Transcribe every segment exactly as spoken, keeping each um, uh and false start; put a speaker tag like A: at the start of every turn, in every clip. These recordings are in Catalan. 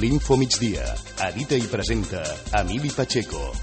A: L'Info Migdia. Edita i presenta Emili Pacheco.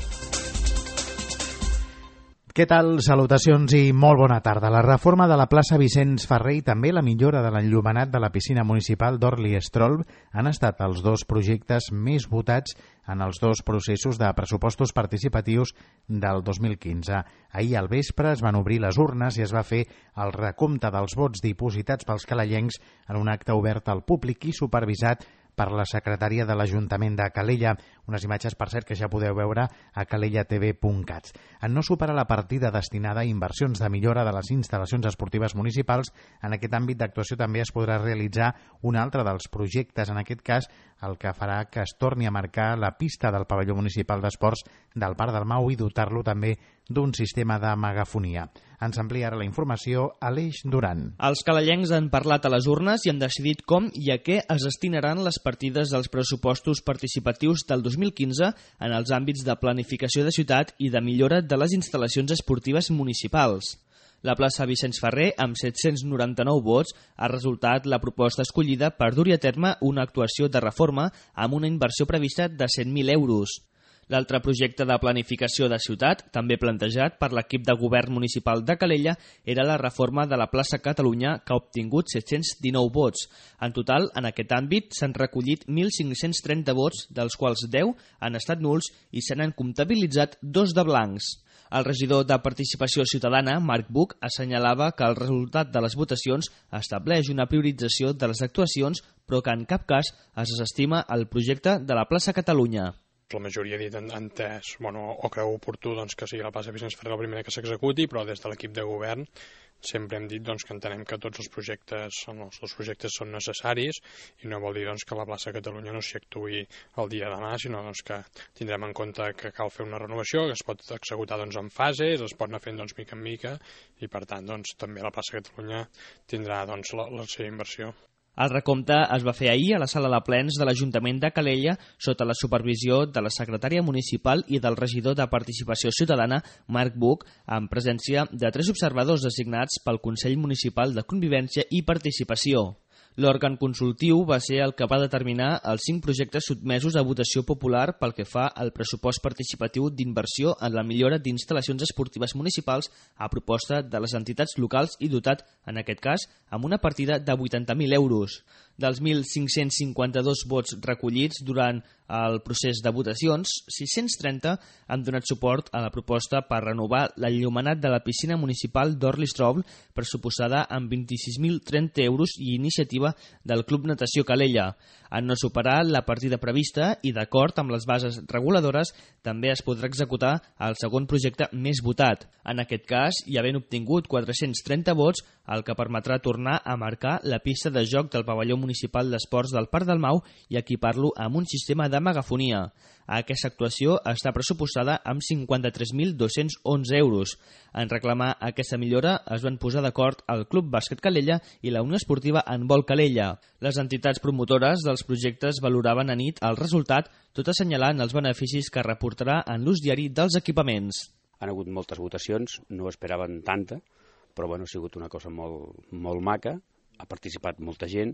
B: Què tal? Salutacions i molt bona tarda. La reforma de la plaça Vicenç Ferrer i també la millora de l'enllumenat de la piscina municipal d'Orli-Estolv han estat els dos projectes més votats en els dos processos de pressupostos participatius del dos mil quinze. Ahir al vespre es van obrir les urnes i es va fer el recompte dels vots dipositats pels calellencs en un acte obert al públic i supervisat per la secretària de l'Ajuntament de Calella, unes imatges, per cert, que ja podeu veure a calella t v punt cat. En no superar la partida destinada a inversions de millora de les instal·lacions esportives municipals, en aquest àmbit d'actuació també es podrà realitzar un altre dels projectes, en aquest cas el que farà que es torni a marcar la pista del pavelló municipal d'esports del Parc del Mau i dotar-lo també d'un sistema de megafonia. Ens amplia ara la informació Aleix Duran.
C: Els calellencs han parlat a les urnes i han decidit com i a què es destinaran les partides dels pressupostos participatius del dos mil quinze en els àmbits de planificació de ciutat i de millora de les instal·lacions esportives municipals. La plaça Vicenç Ferrer, amb set-cents noranta-nou vots, ha resultat la proposta escollida per dur-hi a terme una actuació de reforma amb una inversió prevista de cent mil euros. L'altre projecte de planificació de ciutat, també plantejat per l'equip de govern municipal de Calella, era la reforma de la plaça Catalunya, que ha obtingut set-cents dinou vots. En total, en aquest àmbit, s'han recollit mil cinc-cents trenta vots, dels quals deu han estat nuls i se n'han comptabilitzat dos de blancs. El regidor de Participació Ciutadana, Marc Buch, assenyalava que el resultat de les votacions estableix una priorització de les actuacions, però que en cap cas es desestima el projecte de la plaça Catalunya.
D: La majoria ha dit entès, bueno, o creu oportú doncs, que sigui la plaça Vicenç Ferrer la primera que s'executi, però des de l'equip de govern sempre hem dit doncs, que entenem que tots els projectes, els dos projectes són necessaris i no vol dir doncs, que la plaça Catalunya no s'hi actuï el dia de demà, sinó doncs, que tindrem en compte que cal fer una renovació, que es pot executar doncs, en fases, es pot anar fent doncs, mica en mica i per tant doncs, també la plaça Catalunya tindrà doncs, la, la seva inversió.
C: El recompte es va fer ahir a la sala de plens de l'Ajuntament de Calella sota la supervisió de la secretària municipal i del regidor de Participació Ciutadana, Marc Buch, en presència de tres observadors designats pel Consell Municipal de Convivència i Participació. L'òrgan consultiu va ser el que va determinar els cinc projectes sotmesos a votació popular pel que fa al pressupost participatiu d'inversió en la millora d'instal·lacions esportives municipals a proposta de les entitats locals i dotat, en aquest cas, amb una partida de vuitanta mil euros. Dels mil cinc-cents cinquanta-dos vots recollits durant el procés de votacions, sis-cents trenta han donat suport a la proposta per renovar l'enllumenat de la piscina municipal d'Orli-Estolv, pressuposada amb vint-i-sis mil trenta euros i iniciativa del Club Natació Calella. En no superar la partida prevista i d'acord amb les bases reguladores, també es podrà executar el segon projecte més votat. En aquest cas, hi havent obtingut quatre-cents trenta vots, el que permetrà tornar a marcar la pista de joc del pavelló municipal d'esports del Parc del Mau i equipar-lo amb un sistema de megafonia. Aquesta actuació està pressupostada amb cinquanta-tres mil dos-cents onze euros. En reclamar aquesta millora es van posar d'acord el Club Bàsquet Calella i la Unió Esportiva Handbol Calella. Les entitats promotores dels projectes valoraven a nit el resultat, tot assenyalant els beneficis que reportarà en l'ús diari dels equipaments.
E: Han hagut moltes votacions, no esperaven tanta, però bueno, ha sigut una cosa molt, molt maca, ha participat molta gent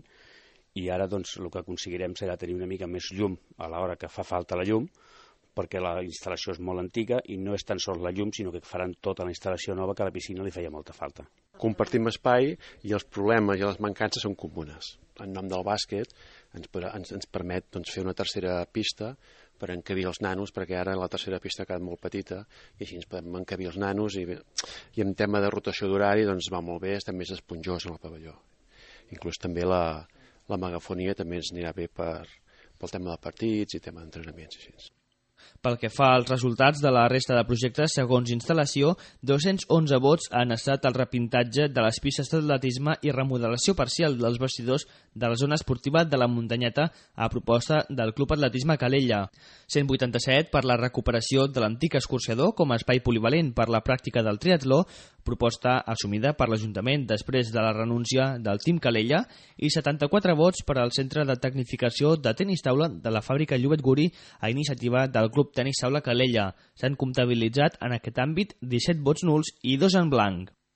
E: i ara doncs, el que aconseguirem serà tenir una mica més llum a l'hora que fa falta la llum, perquè la instal·lació és molt antiga i no és tan sols la llum, sinó que faran tota la instal·lació nova que a la piscina li feia molta falta.
F: Compartim espai i els problemes i les mancances són comunes. En nom del bàsquet ens, ens, ens permet doncs, fer una tercera pista per encabir els nanos, perquè ara la tercera pista ha quedat molt petita i així ens podem encabir els nanos i, i en tema de rotació d'horari doncs, va molt bé, estem més esponjós en el pavelló. Inclús també la, la megafonia també ens anirà bé per, pel tema de partits i tema d'entrenaments i així.
C: Pel que fa als resultats de la resta de projectes, segons instal·lació, dos-cents onze vots han estat el repintatge de les pistes d'atletisme i remodelació parcial dels vestidors de la zona esportiva de la Muntanyeta a proposta del Club Atletisme Calella. cent vuitanta-set per la recuperació de l'antic escorxador com a espai polivalent per la pràctica del triatló, proposta assumida per l'Ajuntament després de la renúncia del Team Calella, i setanta-quatre vots per al Centre de Tecnificació de Tenis Taula de la fàbrica Llobet Guri a iniciativa del Club Tenis Taula Calella. S'han comptabilitzat en aquest àmbit disset vots nuls i dos en blanc.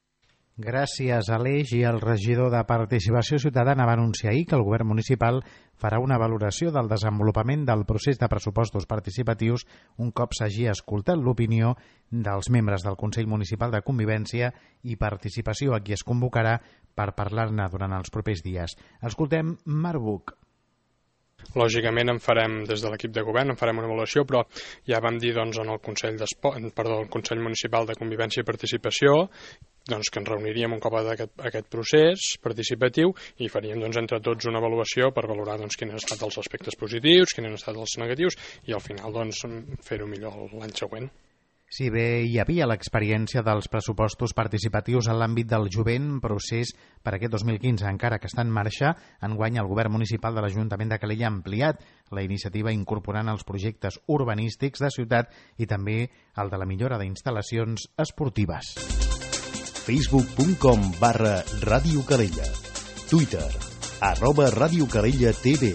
B: Gràcies a l'Eix i el regidor de Participació Ciutadana va anunciar ahir que el govern municipal farà una valoració del desenvolupament del procés de pressupostos participatius un cop s'hagi escoltat l'opinió dels membres del Consell Municipal de Convivència i Participació, a qui es convocarà per parlar-ne durant els propers dies. Escoltem Marc Buch.
D: Lògicament en farem, des de l'equip de govern, en farem una avaluació, però ja vam dir doncs, en el Consell, perdó, el Consell Municipal de Convivència i Participació doncs, que ens reuniríem un cop aquest, aquest procés participatiu i faríem doncs, entre tots una avaluació per valorar doncs, quins han estat els aspectes positius, quins han estat els negatius i al final doncs, fer-ho millor l'any següent.
B: Si bé hi havia l'experiència dels pressupostos participatius en l'àmbit del jovent, procés per aquest dos mil quinze encara que està en marxa, enguany el govern municipal de l'Ajuntament de Calella ha ampliat la iniciativa incorporant els projectes urbanístics de ciutat i també el de la millora d'instal·lacions esportives.
A: facebook punt com barra Ràdio Calella. Twitter, arroba Ràdio Calella T V.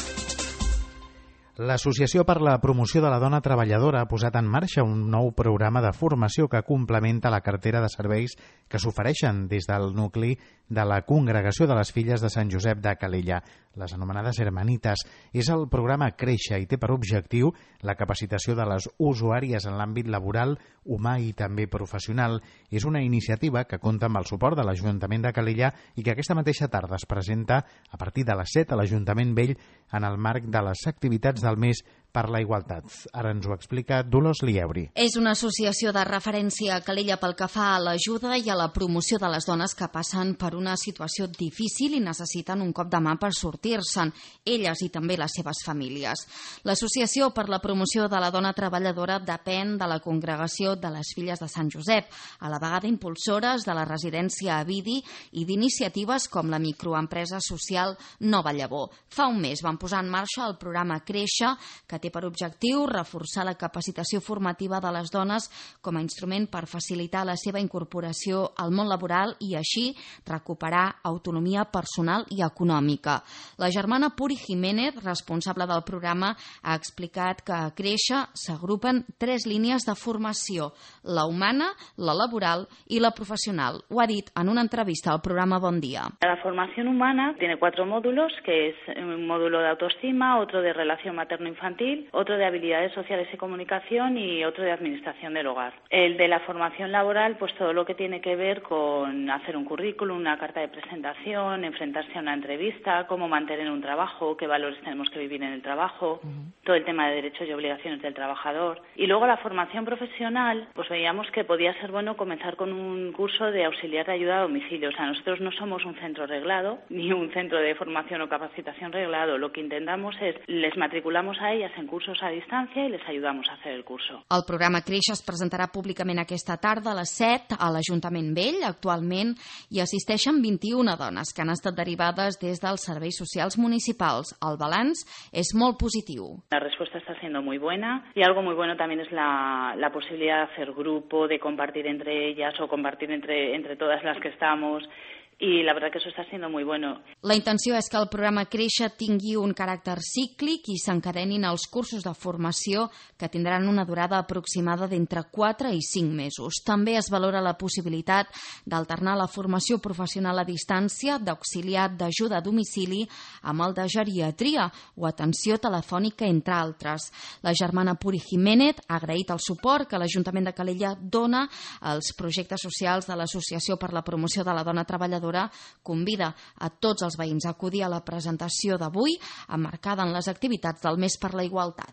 B: L'Associació per la Promoció de la Dona Treballadora ha posat en marxa un nou programa de formació que complementa la cartera de serveis que s'ofereixen des del nucli de la Congregació de les Filles de Sant Josep de Calella, les anomenades Hermanites. És el programa Créixer i té per objectiu la capacitació de les usuàries en l'àmbit laboral, humà i també professional. És una iniciativa que compta amb el suport de l'Ajuntament de Calella i que aquesta mateixa tarda es presenta a partir de les set a l'Ajuntament Vell en el marc de les activitats del mes per la igualtat. Ara ens ho explica Dolors Lieuri.
G: És una associació de referència a Calella pel que fa a l'ajuda i a la promoció de les dones que passen per una situació difícil i necessiten un cop de mà per sortir-se'n, elles i també les seves famílies. L'Associació per la Promoció de la Dona Treballadora depèn de la Congregació de les Filles de Sant Josep, a la vegada impulsores de la residència Avidi i d'iniciatives com la microempresa social Nova Llavor. Fa un mes van posar en marxa el programa Créixer, que té per objectiu reforçar la capacitació formativa de les dones com a instrument per facilitar la seva incorporació al món laboral i així recuperar autonomia personal i econòmica. La germana Puri Jiménez, responsable del programa, ha explicat que a Créixer s'agrupen tres línies de formació, la humana, la laboral y la profesional. Ho ha dit en una entrevista al programa Bon Día.
H: La formación humana tiene cuatro módulos, que es un módulo de autoestima, otro de relación materno-infantil, otro de habilidades sociales y comunicación y otro de administración del hogar. El de la formación laboral, pues todo lo que tiene que ver con hacer un currículum, una carta de presentación, enfrentarse a una entrevista, cómo mantener un trabajo, qué valores tenemos que vivir en el trabajo, uh-huh. todo el tema de derechos y obligaciones del trabajador. Y luego la formación profesional, pues veíamos que podía ser bueno comenzar con un curso de auxiliar de ayuda a domicilio. O sea, nosotros no somos un centro reglado, ni un centro de formación o capacitación reglado. Lo que intentamos es, les matriculamos a ellas en cursos a distància i les ajudamos a fer el curso.
G: El programa Créixer es presentarà públicament aquesta tarda a les set a l'Ajuntament Vell. Actualment hi assisteixen vint-i-una dones que han estat derivades des dels serveis socials municipals. El balanç és molt positiu.
H: La respuesta está siendo muy buena y algo muy bueno también es la, la posibilidad de hacer grupo, de compartir entre ellas o compartir entre, entre todas las que estamos. I la veritat que això està sent molt bueno.
G: La intenció és que el programa Créixer tingui un caràcter cíclic i s'encadenin els cursos de formació que tindran una durada aproximada d'entre quatre i cinc mesos. També es valora la possibilitat d'alternar la formació professional a distància d'auxiliar d'ajuda a domicili amb el de geriatria o atenció telefònica, entre altres. La germana Puri Jiménez ha agraït el suport que l'Ajuntament de Calella dona als projectes socials de l'Associació per la Promoció de la Dona Treballadora. Convida a tots els veïns a acudir a la presentació d'avui, emmarcada en les activitats del mes per la igualtat.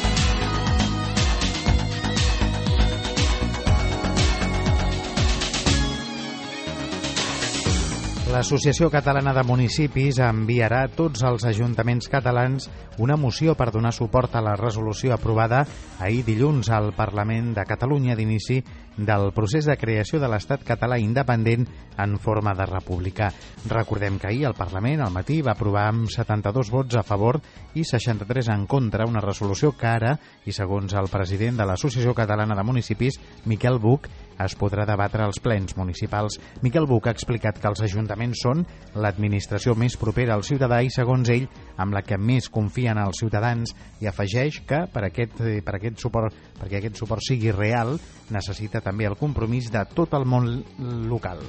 B: L'Associació Catalana de Municipis enviarà a tots els ajuntaments catalans una moció per donar suport a la resolució aprovada ahir dilluns al Parlament de Catalunya d'inici del procés de creació de l'Estat català independent en forma de república. Recordem que ahir el Parlament al matí va aprovar amb setanta-dos vots a favor i seixanta-tres en contra una resolució que ara, i segons el president de l'Associació Catalana de Municipis, Miquel Buch, es podrà debatre als plens municipals. Miquel Buch ha explicat que els ajuntaments són l'administració més propera al ciutadà i, segons ell, amb la que més confien els ciutadans, i afegeix que per aquest, per aquest suport, perquè aquest suport sigui real necessita també també el compromís de tot el món local.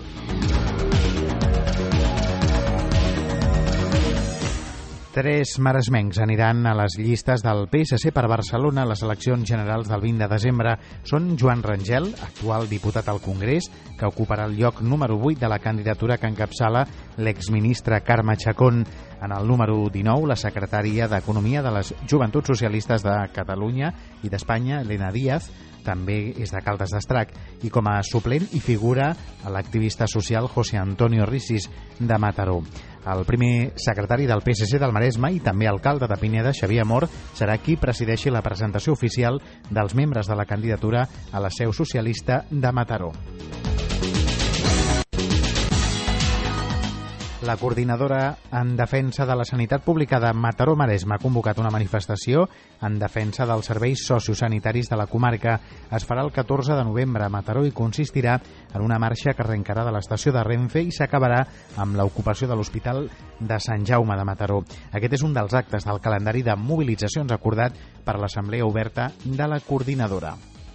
B: Tres maresmencs aniran a les llistes del P S C per Barcelona a les eleccions generals del vint de desembre. Són Joan Rangel, actual diputat al Congrés, que ocuparà el lloc número vuit de la candidatura que encapçala l'exministra Carme Chacón. En el número dinou, la secretària d'Economia de les Joventuts Socialistes de Catalunya i d'Espanya, Elena Díaz, també és de Caldes d'Estrac, i com a suplent hi figura l'activista social José Antonio Risis, de Mataró. El primer secretari del P S C del Maresme i també alcalde de Pineda, Xavier Amor, serà qui presideixi la presentació oficial dels membres de la candidatura a la seu socialista de Mataró. La coordinadora en defensa de la sanitat pública de Mataró-Maresme ha convocat una manifestació en defensa dels serveis sociosanitaris de la comarca. Es farà el catorze de novembre a Mataró i consistirà en una marxa que arrencarà de l'estació de Renfe i s'acabarà amb l'ocupació de l'Hospital de Sant Jaume de Mataró. Aquest és un dels actes del calendari de mobilitzacions acordat per l'Assemblea Oberta de la coordinadora.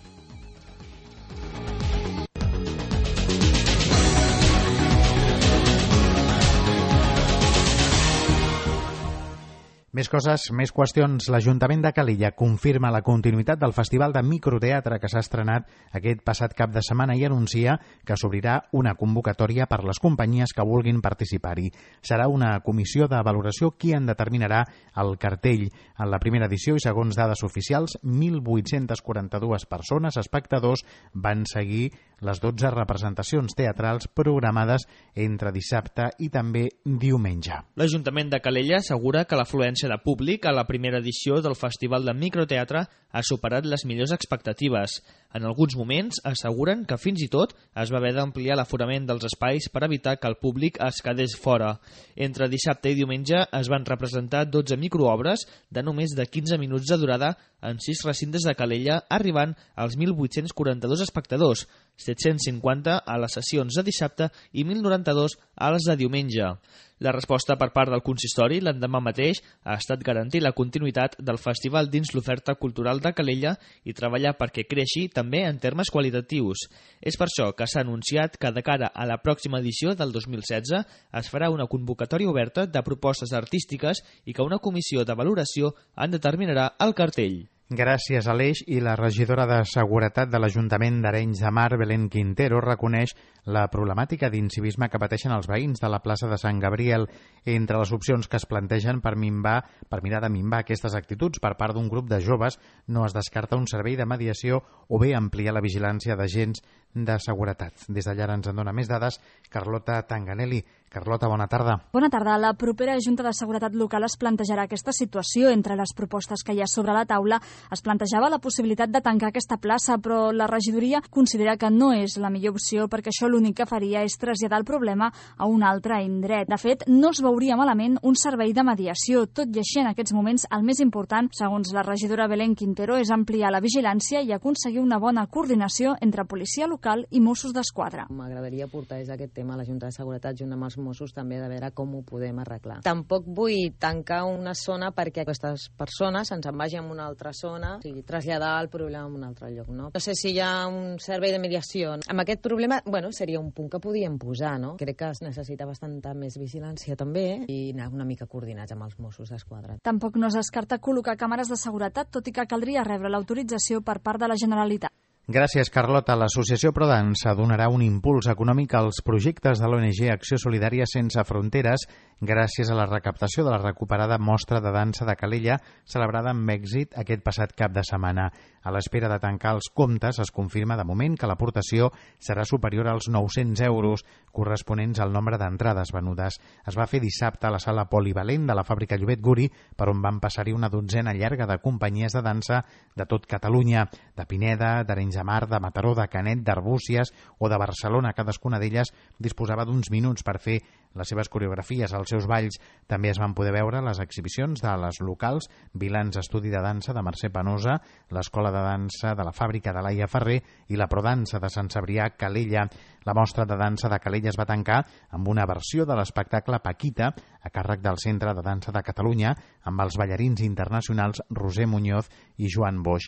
B: Més coses, més qüestions. L'Ajuntament de Calella confirma la continuïtat del Festival de Microteatre que s'ha estrenat aquest passat cap de setmana i anuncia que s'obrirà una convocatòria per les companyies que vulguin participar-hi. Serà una comissió de valoració qui en determinarà el cartell. En la primera edició i segons dades oficials, mil vuit-cents quaranta-dues persones, espectadors, van seguir les dotze representacions teatrals programades entre dissabte i també diumenge.
C: L'Ajuntament de Calella assegura que l'afluència de públic a la primera edició del Festival de Microteatre ha superat les millors expectatives. En alguns moments asseguren que fins i tot es va haver d'ampliar l'aforament dels espais per evitar que el públic es quedés fora. Entre dissabte i diumenge es van representar dotze microobres de només de quinze minuts de durada en sis recintes de Calella, arribant als mil vuit-cents quaranta-dos espectadors, set-cents cinquanta a les sessions de dissabte i mil noranta-dos a les de diumenge. La resposta per part del consistori l'endemà mateix ha estat garantir la continuïtat del festival dins l'oferta cultural de Calella i treballar perquè creixi també en termes qualitatius. És per això que s'ha anunciat que de cara a la pròxima edició del dos mil setze es farà una convocatòria oberta de propostes artístiques i que una comissió de valoració en determinarà el cartell.
B: Gràcies, Aleix. I la regidora de Seguretat de l'Ajuntament d'Arenys de Mar, Belén Quintero, reconeix la problemàtica d'incivisme que pateixen els veïns de la plaça de Sant Gabriel. Entre les opcions que es plantegen per minvar, per mirar de minvar aquestes actituds per part d'un grup de joves, no es descarta un servei de mediació o bé ampliar la vigilància d'agents de seguretat. Des d'allà ens en dona més dades Carlota Tanganelli. Carlota, bona tarda.
I: Bona tarda. La propera Junta de Seguretat Local es plantejarà aquesta situació. Entre les propostes que hi ha sobre la taula es plantejava la possibilitat de tancar aquesta plaça, però la regidoria considera que no és la millor opció perquè això l'únic que faria és traslladar el problema a un altre indret. De fet, no es veuria malament un servei de mediació. Tot i així, en aquests moments, el més important, segons la regidora Belén Quintero, és ampliar la vigilància i aconseguir una bona coordinació entre policia local i Mossos d'Esquadra.
J: M'agradaria portar des d'aquest tema a la Junta de Seguretat junt amb els Mossos també de veure com ho podem arreglar. Tampoc vull tancar una zona perquè aquestes persones ens en vagin a una altra zona, o sigui, traslladar el problema a un altre lloc, no? No sé si hi ha un servei de mediació. Amb aquest problema, bueno, seria un punt que podíem posar, no? Crec que es necessita bastanta més vigilància també i anar una mica coordinats amb els Mossos d'Esquadra.
I: Tampoc no es descarta col·locar càmeres de seguretat, tot i que caldria rebre l'autorització per part de la Generalitat.
B: Gràcies, Carlota. L'Associació ProDansa donarà un impuls econòmic als projectes de l'O N G Acció Solidària Sense Fronteres gràcies a la recaptació de la recuperada mostra de dansa de Calella celebrada amb èxit aquest passat cap de setmana. A l'espera de tancar els comptes, es confirma de moment que l'aportació serà superior als nou-cents euros corresponents al nombre d'entrades venudes. Es va fer dissabte a la sala polivalent de la fàbrica Llobet Guri, per on van passar-hi una dotzena llarga de companyies de dansa de tot Catalunya, de Pineda, d'Arenys de Mar, de Mataró, de Canet, d'Arbúcies o de Barcelona. Cadascuna d'elles disposava d'uns minuts per fer les seves coreografies, els seus balls. També es van poder veure les exhibicions de les locals Vilans Estudi de Dansa de Mercè Penosa, l'Escola de Dansa de la Fàbrica de Laia Ferrer i la Prodansa de Sant Cebrià Calella. La mostra de dansa de Calella es va tancar amb una versió de l'espectacle Paquita a càrrec del Centre de Dansa de Catalunya amb els ballarins internacionals Roser Muñoz i Joan Boix.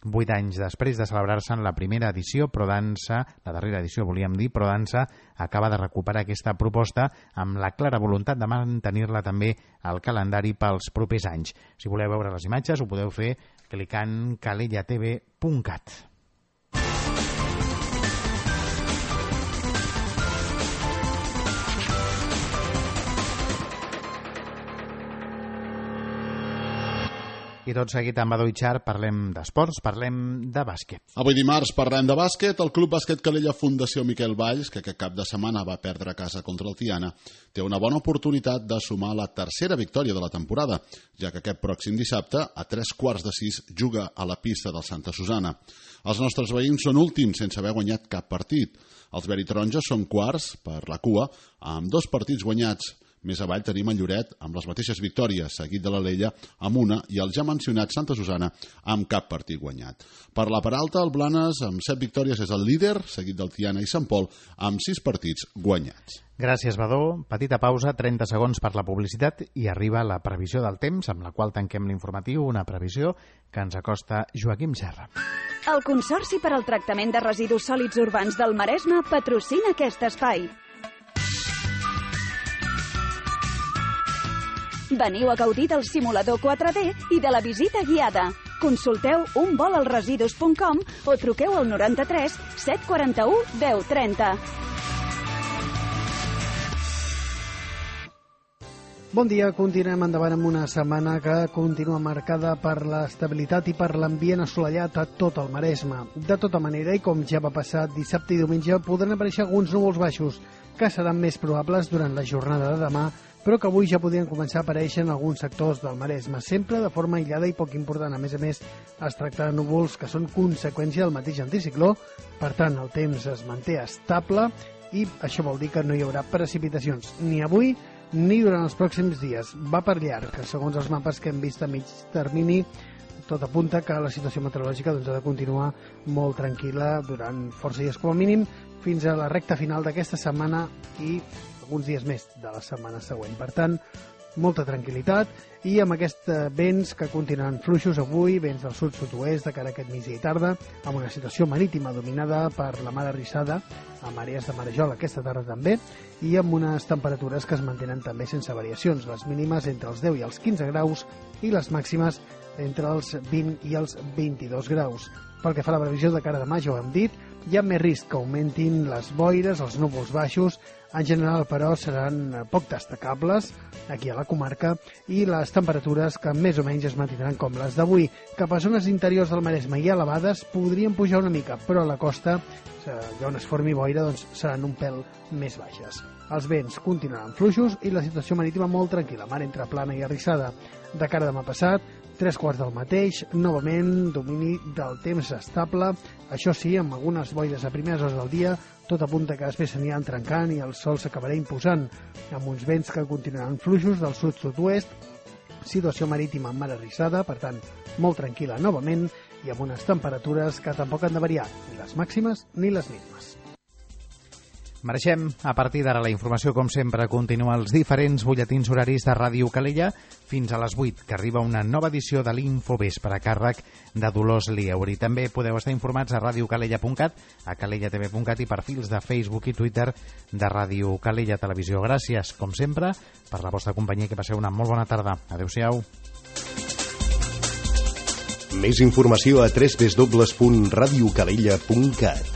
B: Vuit anys després de celebrar-se en la primera edició, Prodansa, la darrera edició volíem dir, Prodansa acaba de recuperar aquesta proposta amb la clara voluntat de mantenir-la també al calendari pels propers anys. Si voleu veure les imatges ho podeu fer clicant calella t v punt cat. I tot seguit amb Adó i Char parlem d'esports, parlem de bàsquet.
K: Avui dimarts parlem de bàsquet. El Club Bàsquet Calella Fundació Miquel Valls, que aquest cap de setmana va perdre a casa contra el Tiana, té una bona oportunitat de sumar la tercera victòria de la temporada, ja que aquest pròxim dissabte, a tres quarts de sis, juga a la pista del Santa Susana. Els nostres veïns són últims, sense haver guanyat cap partit. Els veritaronges són quarts, per la cua, amb dos partits guanyats. Més avall tenim el Lloret amb les mateixes victòries, seguit de l'Alella amb una i el ja mencionat Santa Susana amb cap partit guanyat. Per la part alta, el Blanes amb set victòries és el líder, seguit del Tiana i Sant Pol amb sis partits guanyats.
B: Gràcies, Badó. Petita pausa, trenta segons per la publicitat i arriba la previsió del temps, amb la qual tanquem l'informatiu, una previsió que ens acosta Joaquim Serra.
L: El Consorci per al Tractament de Residus Sòlids Urbans del Maresme patrocina aquest espai. Veniu a gaudir del simulador quatre D i de la visita guiada. Consulteu un vol als residus punt com o truqueu al noranta-tres set quaranta-u deu trenta.
M: Bon dia, continuem endavant amb una setmana que continua marcada per l'estabilitat i per l'ambient assolellat a tot el Maresme. De tota manera, i com ja va passar dissabte i diumenge, podran aparèixer alguns núvols baixos, que seran més probables durant la jornada de demà, però que avui ja podrien començar a aparèixer en alguns sectors del Maresme, sempre de forma aïllada i poc important. A més a més, es tracta de núvols que són conseqüència del mateix anticicló, per tant, el temps es manté estable i això vol dir que no hi haurà precipitacions ni avui ni durant els pròxims dies. Va per llarg, que segons els mapes que hem vist a mig termini, tot apunta que la situació meteorològica doncs, ha de continuar molt tranquil·la durant força dies com a mínim fins a la recta final d'aquesta setmana i alguns dies més de la setmana següent. Per tant, molta tranquil·litat i amb aquests vents que continuaran fluixos avui, vents del sud-sud-oest de cara a aquest migdia i tarda, amb una situació marítima dominada per la mar arrissada, amb àrees de marejol aquesta tarda també, i amb unes temperatures que es mantenen també sense variacions, les mínimes entre els deu i els quinze graus i les màximes entre els vint i els vint-i-dos graus. Pel que fa a la previsió de cara a demà, ja ho hem dit, hi ha més risc que augmentin les boires, els núvols baixos. En general, però, seran poc destacables aquí a la comarca i les temperatures que més o menys es mantindran com les d'avui. Cap a zones interiors del Maresme i elevades podrien pujar una mica, però a la costa, allà on es formi boira, doncs seran un pèl més baixes. Els vents continuaran fluixos i la situació marítima molt tranquil·la, mar entre plana i arrissada. De cara a demà passat, tres quarts del mateix, novament domini del temps estable, això sí, amb algunes boires a primeres hores del dia, tot apunta que després s'aniran trencant i el sol s'acabarà imposant, amb uns vents que continuaran fluixos del sud-sud-oest, situació marítima amb mar arrissada, per tant, molt tranquil·la novament, i amb unes temperatures que tampoc han de variar, ni les màximes ni les mínimes.
B: Mereixem, a partir d'ara, la informació, com sempre, continua als diferents butlletins horaris de Ràdio Calella fins a les vuit, que arriba una nova edició de l'Infovespre a càrrec de Dolors Lieuri. També podeu estar informats a ràdio calella punt cat, a calella t v punt cat i perfils de Facebook i Twitter de Ràdio Calella Televisió. Gràcies, com sempre, per la vostra companyia, que passeu una molt bona tarda. Adéu-siau.
A: Més informació a w w w punt radiocalella punt cat.